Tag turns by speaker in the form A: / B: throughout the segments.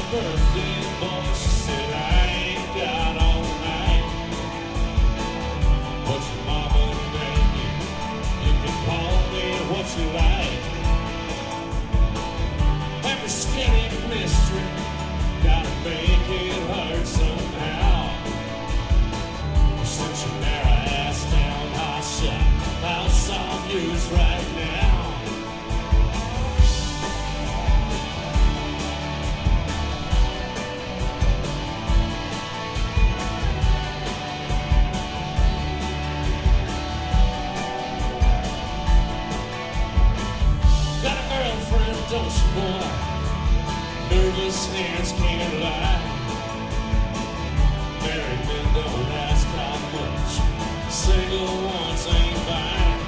A: birthday boy, she said, I ain't got all night. But your mama and you can call me what you like. Every skinny mystery, gotta make it hurt somehow. Sit your narrow ass down, hot shot, house on news right now. Don't you, boy? Nervous hands can't lie. Married men don't ask how much. Single ones ain't buying.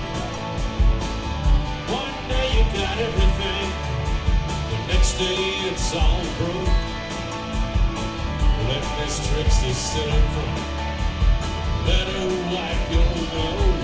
A: One day you got everything, the next day it's all broke. Let Miss Trixie sit up front, let her wipe your nose.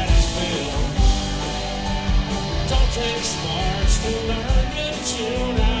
A: Smarts to learn to tune out.